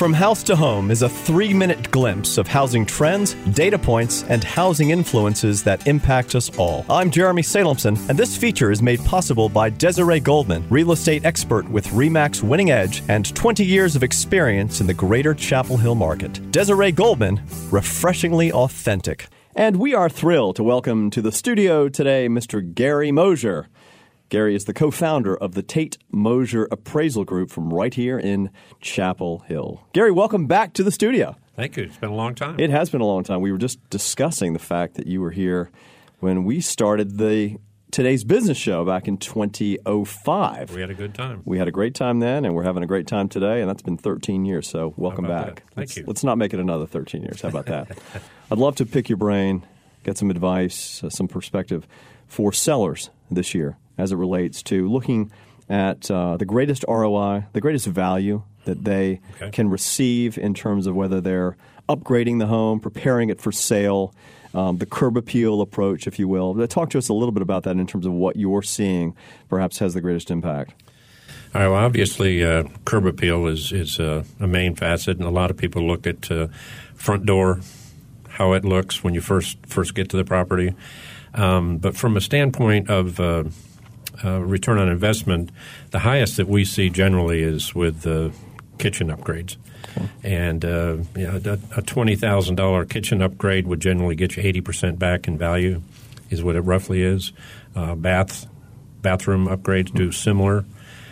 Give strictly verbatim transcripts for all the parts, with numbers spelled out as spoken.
From House to Home is a three-minute glimpse of housing trends, data points, and housing influences that impact us all. I'm Jeremy Salemson, and this feature is made possible by Desiree Goldman, real estate expert with RE/MAX Winning Edge and twenty years of experience in the greater Chapel Hill market. Desiree Goldman, refreshingly authentic. And we are thrilled to welcome to the studio today Mister Gary Mosier. Gary is the co-founder of the Tate Mosier Appraisal Group from right here in Chapel Hill. Gary, welcome back to the studio. Thank you. It's been a long time. It has been a long time. We were just discussing the fact that you were here when we started the Today's Business Show back in twenty oh five. We had a good time. We had a great time then, and we're having a great time today, and that's been thirteen years, so welcome back. That? Thank let's, you. Let's not make it another thirteen years. How about that? I'd love to pick your brain, get some advice, uh, some perspective for sellers this year as it relates to looking at uh, the greatest R O I, the greatest value that they okay. can receive in terms of whether they're upgrading the home, preparing it for sale, um, the curb appeal approach, if you will. Talk to us a little bit about that in terms of what you're seeing perhaps has the greatest impact. All right, well, obviously, uh, curb appeal is, is uh, a main facet, and a lot of people look at uh, front door, how it looks when you first first get to the property. Um, but from a standpoint of uh, uh, return on investment, the highest that we see generally is with uh, kitchen upgrades. Okay. And uh, you know, a twenty thousand dollars kitchen upgrade would generally get you eighty percent back in value is what it roughly is. Uh, bath, bathroom upgrades do similar.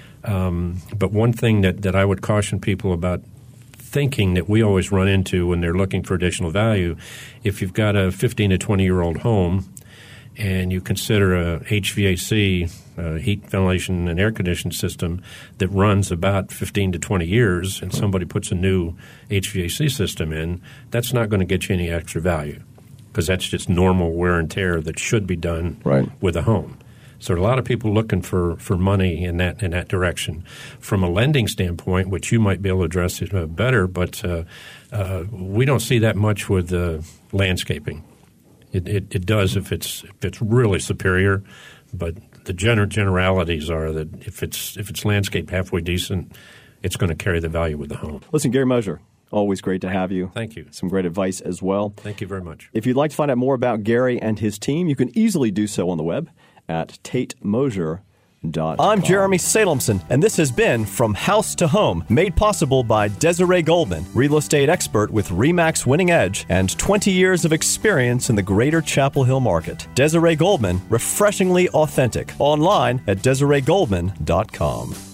Um, but one thing that, that I would caution people about thinking that we always run into when they're looking for additional value, if you've got a fifteen to twenty-year-old home and you consider a H V A C, uh, heat, ventilation, and air conditioning system that runs about fifteen to twenty years, and somebody puts a new H V A C system in, that's not going to get you any extra value because that's just normal wear and tear that should be done right. with a home. So a lot of people looking for, for money in that in that direction. From a lending standpoint, which you might be able to address it uh, better, but uh, uh, we don't see that much with uh, landscaping. It, it, it does if it's if it's really superior, but the gener- generalities are that if it's if it's landscape halfway decent, it's going to carry the value with the home. Listen, Gary Mosier, always great to have you. Thank you. Some great advice as well. Thank you very much. If you'd like to find out more about Gary and his team, you can easily do so on the web at tate mosier dot com. I'm Jeremy Salemson, and this has been From House to Home, made possible by Desiree Goldman, real estate expert with RE/MAX Winning Edge and twenty years of experience in the greater Chapel Hill market. Desiree Goldman, refreshingly authentic. Online at desiree goldman dot com.